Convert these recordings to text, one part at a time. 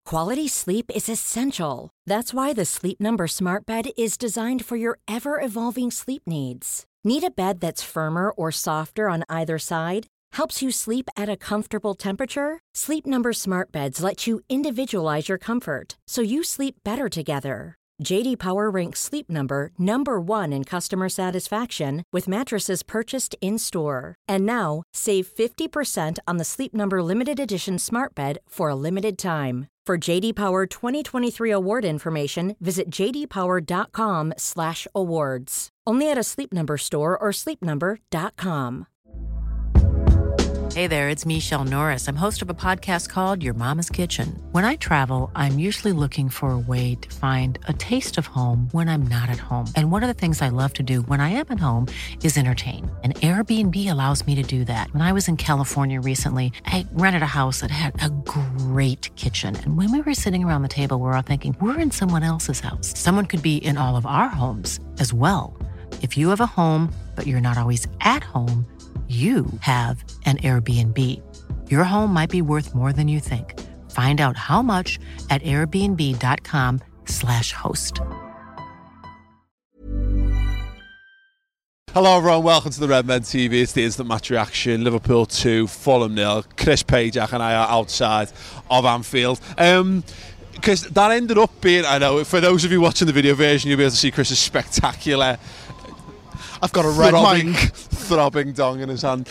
Quality sleep is essential. That's why the Sleep Number Smart Bed is designed for your ever-evolving sleep needs. Need a bed that's firmer or softer on either side? Helps you sleep at a comfortable temperature? Sleep Number Smart Beds let you individualize your comfort, so you sleep better together. J.D. Power ranks Sleep Number number 1 in customer satisfaction with mattresses purchased in-store. And now, save 50% on the Sleep Number Limited Edition Smart Bed for a limited time. For J.D. Power 2023 award information, visit jdpower.com/awards. Only at a Sleep Number store or sleepnumber.com. Hey there, it's Michelle Norris. I'm host of a podcast called Your Mama's Kitchen. When I travel, I'm usually looking for a way to find a taste of home when I'm not at home. And one of the things I love to do when I am at home is entertain. And Airbnb allows me to do that. When I was in California recently, I rented a house that had a great kitchen. And when we were sitting around the table, we're all thinking, we're in someone else's house. Someone could be in all of our homes as well. If you have a home, but you're not always at home, you have an Airbnb. Your home might be worth more than you think. Find out how much at airbnb.com/host. Hello everyone, welcome to the Redmen TV. It's the instant match reaction. Liverpool 2, Fulham 0. Chris Pajak and I are outside of Anfield. Because that ended up being, I know, for those of you watching the video version, you'll be able to see Chris's spectacular... I've got a red throbbing dong in his hand.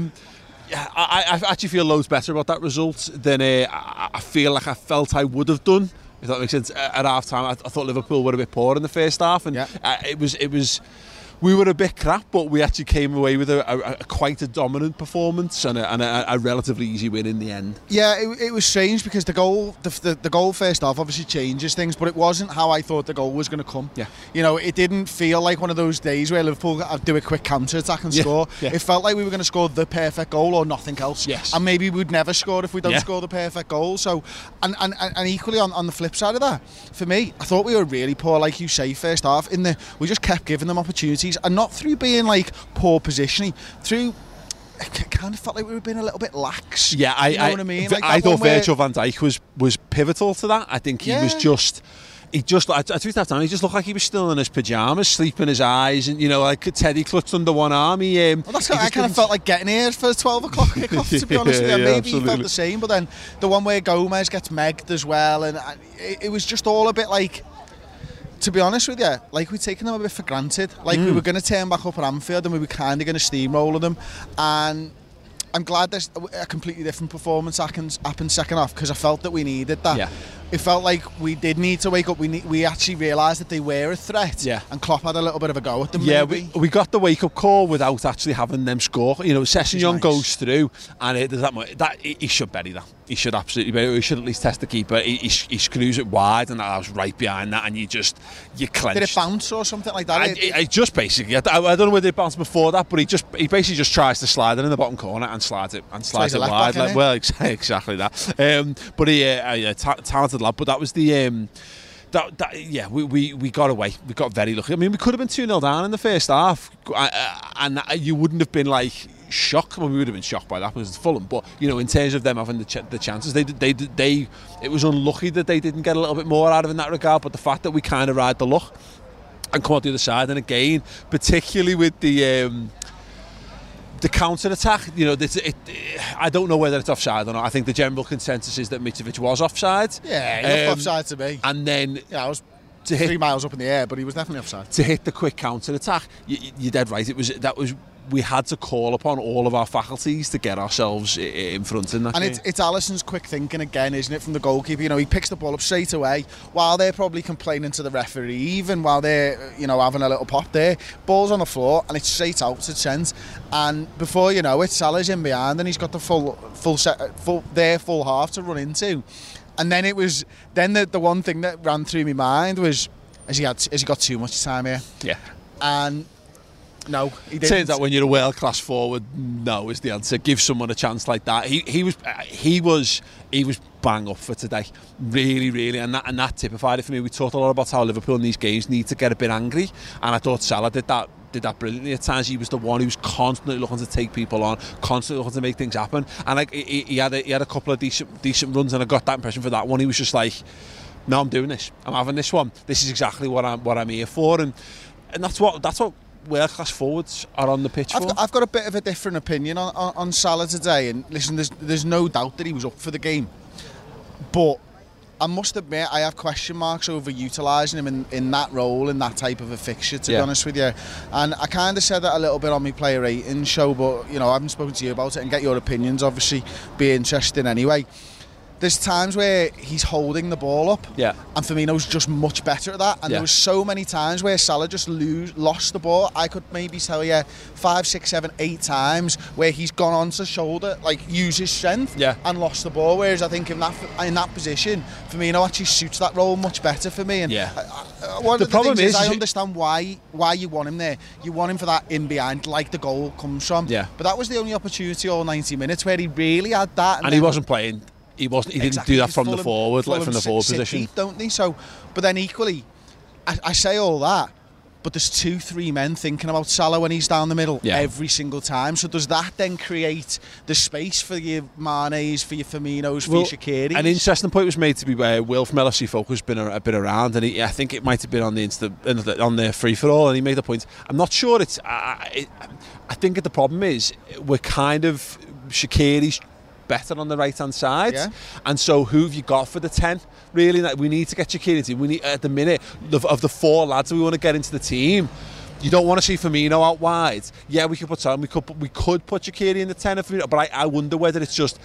I actually feel loads better about that result than I feel like I felt I would have done, if that makes sense. At half time, I thought Liverpool were a bit poor in the first half, and it was. We were a bit crap, but we actually came away with a quite a dominant performance and a relatively easy win in the end. Yeah, it was strange because the goal first half obviously changes things, but it wasn't how I thought the goal was going to come. Yeah. You know, it didn't feel like one of those days where Liverpool do a quick counter-attack and score. Yeah. It felt like we were going to score the perfect goal or nothing else. Yes. And maybe we'd never score if we don't score the perfect goal. So, and equally on the flip side of that, for me, I thought we were really poor, like you say, first half. We just kept giving them opportunities. And not through being like poor positioning, through it kind of felt like we were being a little bit lax. Yeah, you know what I mean? Like I thought Virgil van Dijk was pivotal to that. I think he was just. He just looked like he was still in his pyjamas, sleeping his eyes, and like Teddy clutched under one arm. I kind of felt like getting here for 12 o'clock kickoff, to be honest with you. Maybe absolutely. He felt the same, but then the one where Gomez gets megged as well, and it was just all a bit like. To be honest with you, like we'd taken them a bit for granted. Like we were going to turn back up at Anfield and we were kind of going to steamroller them. And I'm glad there's a completely different performance happened second half because I felt that we needed that. Yeah. It felt like we did need to wake up. We actually realised that they were a threat. Yeah. And Klopp had a little bit of a go at them. Yeah, maybe. we got the wake up call without actually having them score. Sessegnon goes through, and he should bury that. He should absolutely bury it. He should at least test the keeper. He screws it wide, and I was right behind that, and you clenched. Did it bounce or something like that? I just basically, I don't know whether it bounced before that, but he basically just tries to slide it in the bottom corner and slides it wide. Exactly that. But he talented lad. But that was the we got away. We got very lucky. I mean, we could have been 2-0 down in the first half, and you wouldn't have been like shocked. Well, we would have been shocked by that because it's Fulham. But in terms of them having the chances, they it was unlucky that they didn't get a little bit more out of it in that regard. But the fact that we kind of ride the luck and come out the other side, and again, particularly with the counter-attack, I don't know whether it's offside or not. I think the general consensus is that Mitrovic was offside. Yeah, he looked offside to me. And then... Yeah, I was 3 miles up in the air, but he was definitely offside. To hit the quick counter-attack, you're dead right. We had to call upon all of our faculties to get ourselves in front in that game. And it's Alisson's quick thinking again, isn't it, from the goalkeeper? He picks the ball up straight away while they're probably complaining to the referee, even while they're having a little pop there. Ball's on the floor and it's straight out to Trent. And before you know it, Salah's in behind and he's got the full half to run into. And then the one thing that ran through my mind was, has he got too much time here? Yeah. And no, he didn't. Turns out when you're a world-class forward, no is the answer. Give someone a chance like that. He was bang up for today, really, really, and that typified it for me. We talked a lot about how Liverpool in these games need to get a bit angry, and I thought Salah did that did that brilliantly at times. He was the one who was constantly looking to take people on, constantly looking to make things happen. And like he had a couple of decent runs, and I got that impression for that one. He was just like, no, I'm doing this. I'm having this one. This is exactly what I'm here for. And that's what world-class forwards are on the pitch for. I've got a bit of a different opinion on Salah today. And listen, there's no doubt that he was up for the game, but I must admit I have question marks over utilising him in that role, in that type of a fixture, to be honest with you. And I kind of said that a little bit on my player rating show, but you know, I haven't spoken to you about it, and get your opinions, obviously, be interesting anyway. There's times where he's holding the ball up, and Firmino's just much better at that. And there was so many times where Salah just lost the ball. I could maybe tell you 5, 6, 7, 8 times where he's gone on to shoulder, like use his strength, and lost the ball. Whereas I think in that position, Firmino actually suits that role much better for me. And one of the problem is I understand why you want him there. You want him for that in behind, like the goal comes from. But that was the only opportunity all 90 minutes where he really had that. And he wasn't playing. He didn't do that from the forward, like from the forward position. Deep, don't they? So, but then equally, I say all that, but there's 2-3 men thinking about Salah when he's down the middle every single time. So does that then create the space for your Manes, for your Firminos, for your Shaqiri? An interesting point was made to be where Will from LFC Focus been around, and I think it might have been on the free for all, and he made the point. I'm not sure it's. I think the problem is we're kind of Shaqiri's better on the right hand side, and so who have you got for the 10? Really, we need to get Shaqiri. We need at the minute of the 4 lads that we want to get into the team. You don't want to see Firmino out wide. Yeah, we could put Shaqiri in the 10 of Firmino, but I wonder whether it's just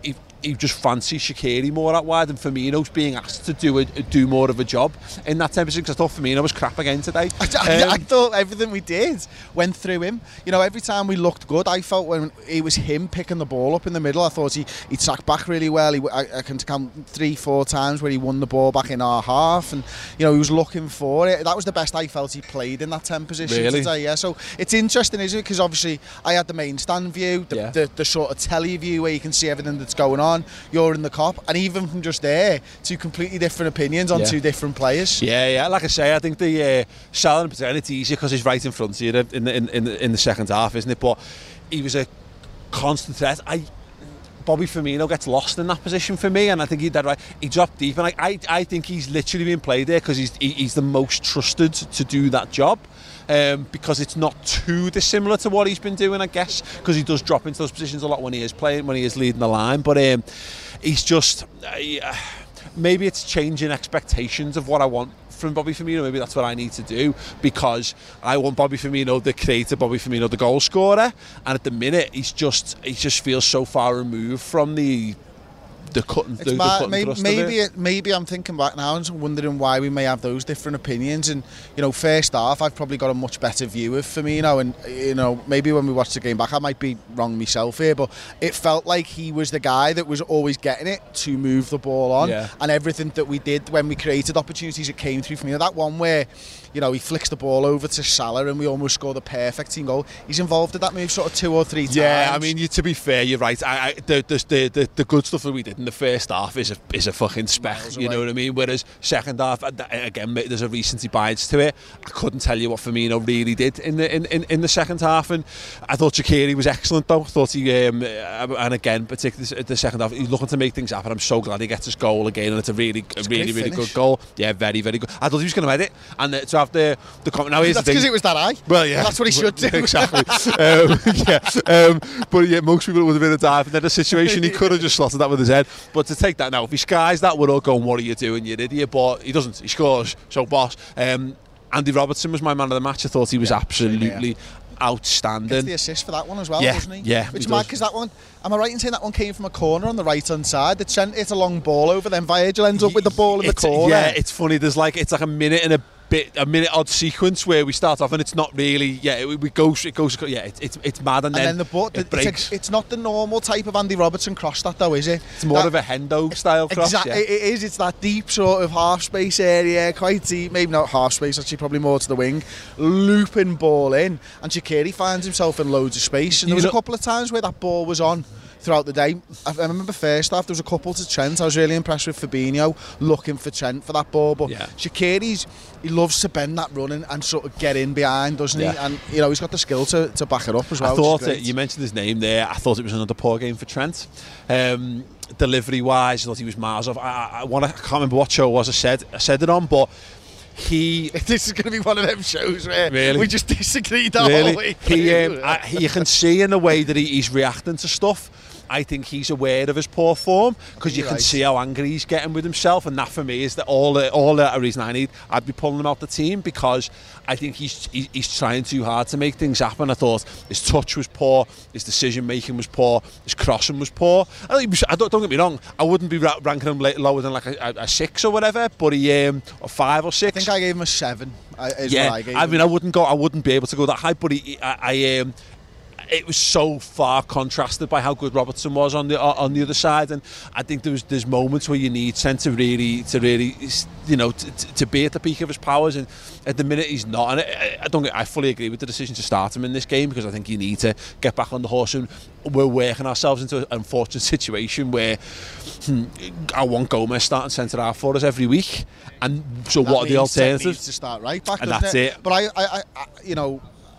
he just fancies Shaqiri more out wide, and Firmino's being asked to do more of a job in that 10 position, because I thought Firmino was crap again today. I thought everything we did went through him. You know, every time we looked good, I felt when it was him picking the ball up in the middle, I thought he tracked back really well. I can count 3-4 times where he won the ball back in our half, and you know, he was looking for it. That was the best I felt he played in that 10 position today. So it's interesting, isn't it? Because obviously I had the main stand view, the sort of telly view where you can see everything that's going on. You're in the cop, and even from just there, 2 completely different opinions on 2 different players. Like I say, I think the Salah in particular, it's easier because he's right in front of you in the second half, isn't it? But he was a constant threat. Bobby Firmino gets lost in that position for me, and I think he dropped deep, and I think he's literally been played there because he's the most trusted to do that job. Because it's not too dissimilar to what he's been doing, I guess, because he does drop into those positions a lot when he is playing, when he is leading the line. But he's just maybe it's changing expectations of what I want from Bobby Firmino. Maybe that's what I need to do, because I want Bobby Firmino, the creator, Bobby Firmino, the goal scorer, and at the minute he just feels so far removed from the maybe I'm thinking back now and wondering why we may have those different opinions. And you know, first half I've probably got a much better view of Firmino, and you know, maybe when we watch the game back I might be wrong myself here, but it felt like he was the guy that was always getting it to move the ball on, and everything that we did when we created opportunities, it came through Firmino. That one where, you know, he flicks the ball over to Salah and we almost scored a perfect team goal. He's involved in that move sort of 2 or 3 times. Yeah, I mean, to be fair, you're right. The good stuff that we did in the first half is a fucking speck, you know what I mean? Whereas second half, again, there's a recency bias to it. I couldn't tell you what Firmino really did in the second half, and I thought Shaqiri was excellent though. I thought he, and again, particularly the second half, he's looking to make things happen. I'm so glad he gets his goal again, and it's a really good goal. Yeah, very, very good. I thought he was going to edit, and to have the comment. Now here's that's because it was that high. Well, yeah, that's what he should do. Exactly. But yeah, most people would have been a dive, and then the situation he could have just slotted that with his head. But to take that now, if he skies that, we're all going, "What are you doing, you idiot?" But he doesn't. He scores. So boss. Andy Robertson was my man of the match. I thought he was absolutely outstanding. Gets the assist for that one as well, doesn't he? Yeah. Which mad, because that one, am I right in saying that one came from a corner on the right hand side? It sent it a long ball over, then Virgil ends up with the ball in the corner. Yeah, it's funny. It's like a minute and a minute odd sequence where we start off and it's not really. Yeah, it goes. Yeah, it's mad, and then it breaks. It's not the normal type of Andy Robertson cross, that though, is it? It's more of a Hendo style cross. Exactly, it is. It's that deep sort of half space area, quite deep. Maybe not half space, actually, probably more to the wing. Looping ball in, and Shaqiri finds himself in loads of space. And there was a couple of times where that ball was on throughout the day. I remember first half, there was a couple to Trent. I was really impressed with Fabinho looking for Trent for that ball. But Shaqiri, he loves to bend that running and sort of get in behind, doesn't he? And, you know, he's got the skill to back it up as well. I thought you mentioned his name there. I thought it was another poor game for Trent. Delivery-wise, I thought he was miles off. I can't remember what show it was I said it on, but this is going to be one of them shows where we just disagree the whole way through. You can see in the way that he's reacting to stuff. I think he's aware of his poor form because you can see how angry he's getting with himself, and that for me is all the reason I'd be pulling him out the team, because I think he's trying too hard to make things happen. I thought his touch was poor, his decision making was poor, his crossing was poor. Don't get me wrong, I wouldn't be ranking him lower than like a 6 or whatever, but or 5 or 6. I think I gave him a 7. What I gave him. Mean, I wouldn't be able to go that high, but it was so far contrasted by how good Robertson was on the other side, and I think there's moments where you need Trent to really you know to be at the peak of his powers, and at the minute he's not. And I fully agree with the decision to start him in this game, because I think you need to get back on the horse, and we're working ourselves into an unfortunate situation where I want Gomez starting centre half for us every week, and so what are the alternatives? To start right back, and that's it. But I you know,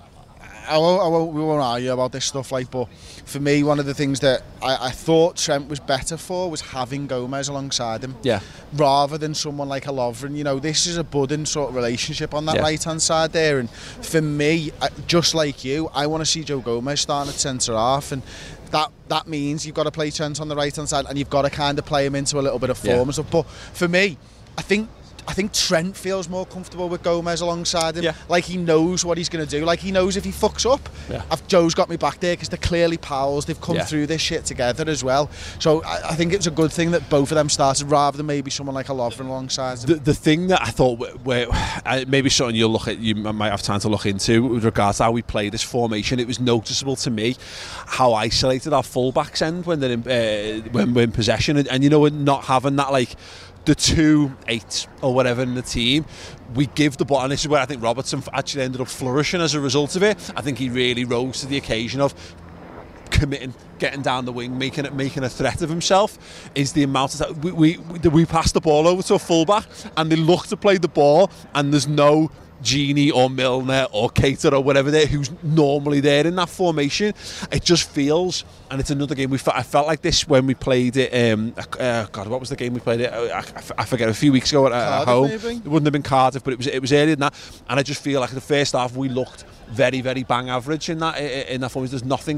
we won't argue about this stuff, but for me, one of the things that I thought Trent was better for was having Gomez alongside him, rather than someone like a Lovren. You know, this is a budding sort of relationship on that right-hand side there, and for me, just like you, I want to see Joe Gomez starting at centre half, and that means you've got to play Trent on the right-hand side, and you've got to kind of play him into a little bit of form and stuff. But for me, I think Trent feels more comfortable with Gomez alongside him. Like, he knows what he's going to do. Like, he knows if he fucks up, Joe's got me back there, because they're clearly pals. They've come through this shit together as well. So I think it was a good thing that both of them started, rather than maybe someone like a Lovren alongside him. The thing that I thought, where maybe something you might have time to look into with regards to how we play this formation, it was noticeable to me how isolated our full-backs end when they're when we're in possession, and you know, we're not having that, like, the 2-8 or whatever in the team, we give the ball, and this is where I think Robertson actually ended up flourishing as a result of it. I think he really rose to the occasion of committing, getting down the wing, making a threat of himself. Is the amount of we pass the ball over to a fullback, and they look to play the ball, and there's no Gini or Milner or Keita or whatever there who's normally there in that formation. It just feels, and it's another game I felt like this when we played it. God, what was the game we played it? I forget, a few weeks ago at home. Maybe? It wouldn't have been Cardiff, but it was earlier than that. And I just feel like the first half we looked very, very bang average in that formation. There's nothing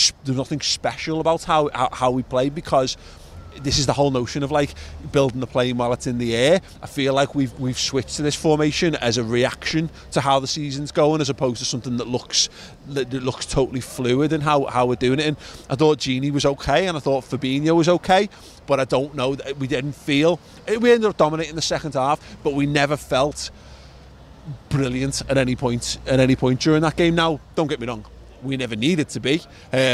special about how we played, because this is the whole notion of like building the plane while it's in the air. I feel like we've switched to this formation as a reaction to how the season's going, as opposed to something that looks totally fluid in how we're doing it. And I thought Gini was okay, and I thought Fabinho was okay, but I don't know, we didn't feel, we ended up dominating the second half, but we never felt brilliant at any point during that game. Now, don't get me wrong, we never needed to be.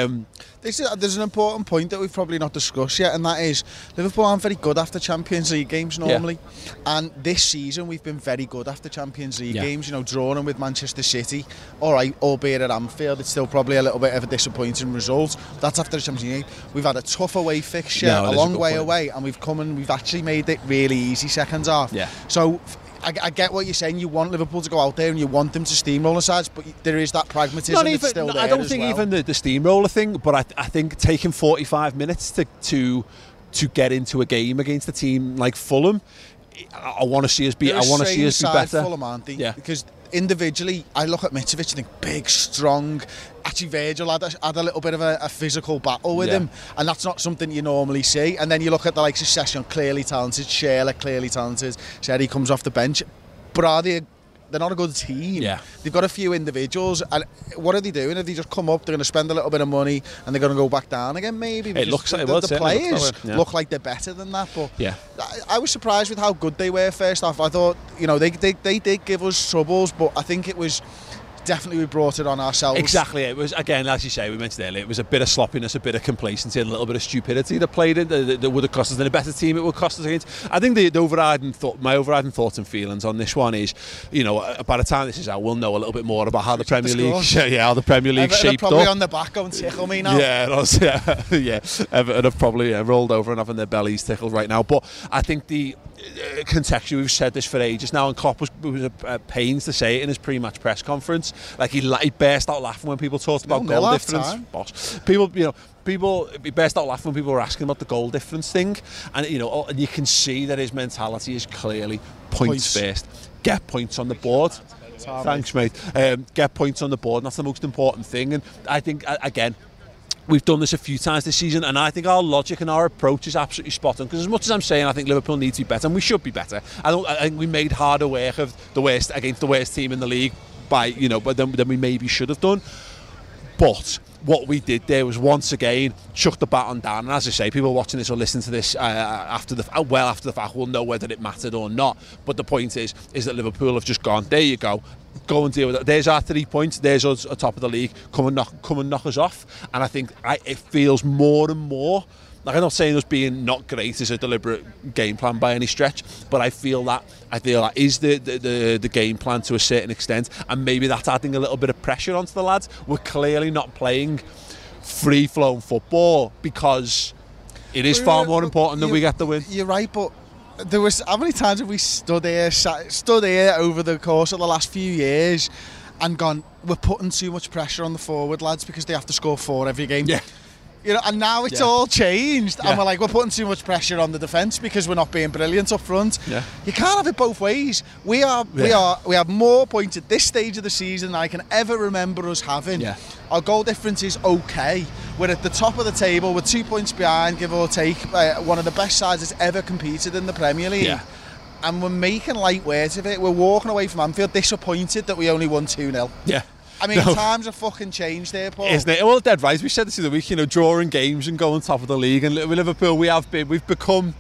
There's an important point that we've probably not discussed yet, and that is Liverpool aren't very good after Champions League games normally, and this season we've been very good after Champions League games. You know, drawing with Manchester City, all right, albeit at Anfield, it's still probably a little bit of a disappointing result. That's after the Champions League. We've had a tough away fixture, a long way away, and we've actually made it really easy second half. So I get what you're saying. You want Liverpool to go out there and you want them to steamroll the sides, but there is that pragmatism that's still there. I don't think even the steamroller thing, but I think taking 45 minutes to get into a game against a team like Fulham, I want to see us be. I want to see us be better. Fulham, aren't they? Yeah. Because individually, I look at Mitrovic and think big, strong. Actually, Virgil had a little bit of a physical battle with him, and that's not something you normally see. And then you look at the likes of Session, clearly talented, Shearer, clearly talented, Sherry comes off the bench, but they're not a good team. They've got a few individuals, and what are they doing? If they just come up, they're going to spend a little bit of money and they're going to go back down again, maybe. It looks like the players look like they're better than that, but I was surprised with how good they were first half. I thought, you know, they did give us troubles, but I think it was definitely we brought it on ourselves. Exactly. It was, again, as you say, we mentioned earlier, it was a bit of sloppiness, a bit of complacency, and a little bit of stupidity that played in. That would have cost us. In a better team, it would cost us against. I think my overriding thoughts and feelings on this one is, you know, by the time this is out, we'll know a little bit more about how the Premier League, how the Premier League shaped up. Probably on the back going tickle me now. Yeah, Everton have probably rolled over and having their bellies tickled right now. But I think the contextually, we've said this for ages now, and Klopp was at pains to say it in his pre-match press conference. Like he burst out laughing when people talked about goal difference. He burst out laughing when people were asking about the goal difference thing, and and you can see that his mentality is clearly points first. Get points on the board. Thanks, mate. Get points on the board, and that's the most important thing. And I think again, we've done this a few times this season, and I think our logic and our approach is absolutely spot on. Because as much as I'm saying I think Liverpool need to be better, and we should be better, I think we made harder work of the worst against the worst team in the league than we maybe should have done. But what we did there was once again chuck the baton down. And as I say, people watching this or listening to this after the fact will know whether it mattered or not. But the point is that Liverpool have just gone, there you go and deal with it. There's our 3 points. There's us at top of the league. Come and knock us off. And I think it feels more and more. Like, I'm not saying us being not great is a deliberate game plan by any stretch, but I feel that is the game plan to a certain extent, and maybe that's adding a little bit of pressure onto the lads. We're clearly not playing free-flowing football because it is far more important that we get the win. You're right, but there was how many times have we stood here over the course of the last few years and gone, we're putting too much pressure on the forward lads because they have to score 4 every game. Yeah. And now it's all changed, and we're putting too much pressure on the defence because we're not being brilliant up front. Yeah. You can't have it both ways. We have more points at this stage of the season than I can ever remember us having. Yeah. Our goal difference is okay. We're at the top of the table. We're 2 points behind, give or take, one of the best sides that's ever competed in the Premier League. Yeah. And we're making light words of it. We're walking away from Anfield disappointed that we only won 2-0. Yeah. I mean, times have fucking changed there, Paul. Isn't it? Well, dead right. We said this the other week, drawing games and going top of the league. And with Liverpool, we've become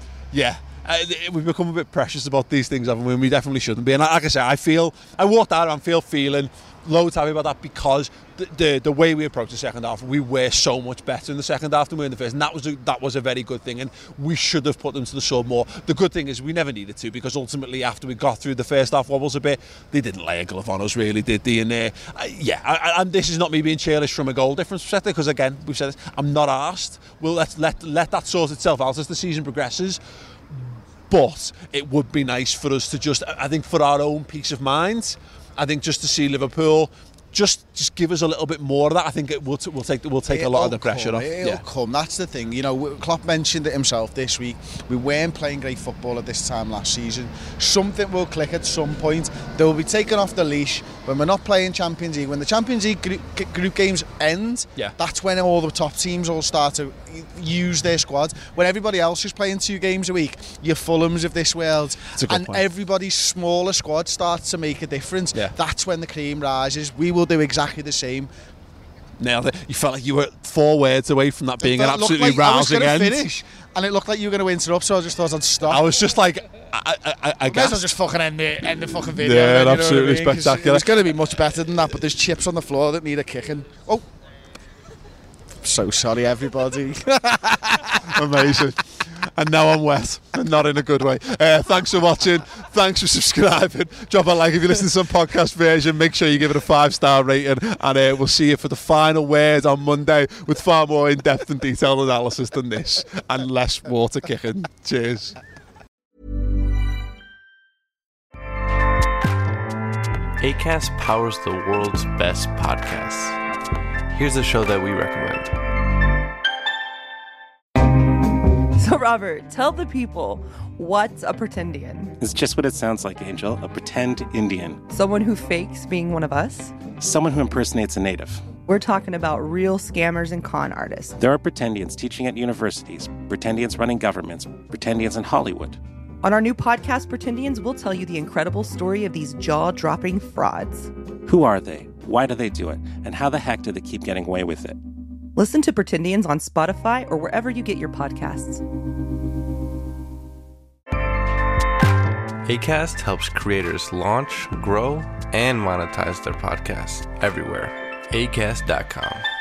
a bit precious about these things, haven't we? And we definitely shouldn't be. And like I say, I walked out of Anfield feeling loads happy about that because the way we approached the second half, we were so much better in the second half than we were in the first, and that was a very good thing, and we should have put them to the sword more. The good thing is we never needed to, because ultimately after we got through the first half wobbles a bit, they didn't lay a glove on us, really, did they? And and this is not me being cheerish from a goal difference perspective, because again, we've said this, I'm not arsed. We'll let that sort itself out as the season progresses. But it would be nice for us to just, I think, for our own peace of mind, I think just to see Liverpool just give us a little bit more of that. I think we'll take a lot of the pressure off. It'll come. That's the thing. Klopp mentioned it himself this week. We weren't playing great football at this time last season. Something will click at some point. They will be taken off the leash when we're not playing Champions League. When the Champions League group games end, that's when all the top teams all start to use their squads. When everybody else is playing 2 games a week, your Fulhams of this world, and everybody's smaller squad starts to make a difference. That's when the cream rises. We will do exactly the same. Nailed it. You felt like you were 4 words away from that being an absolutely rousing end. Finish, and it looked like you were going to interrupt, so I just thought I'd stop. I was just like, I guess I'll just fucking end the fucking video. Yeah, absolutely spectacular. It's going to be much better than that, but there's chips on the floor that need a kicking. Oh, so sorry, everybody. Amazing. And now I'm wet, and not in a good way. Thanks for watching. Thanks for subscribing. Drop a like if you listen to some podcast version. Make sure you give it a 5-star rating. And we'll see you for the final word on Monday with far more in-depth and detailed analysis than this, and less water kicking. Cheers. Acast powers the world's best podcasts. Here's a show that we recommend. So, Robert, tell the people, what's a pretendian? It's just what it sounds like, Angel. A pretend Indian. Someone who fakes being one of us? Someone who impersonates a native. We're talking about real scammers and con artists. There are pretendians teaching at universities, pretendians running governments, pretendians in Hollywood. On our new podcast, Pretendians, we'll tell you the incredible story of these jaw-dropping frauds. Who are they? Why do they do it? And how the heck do they keep getting away with it? Listen to Pretendians on Spotify or wherever you get your podcasts. Acast helps creators launch, grow, and monetize their podcasts everywhere. Acast.com.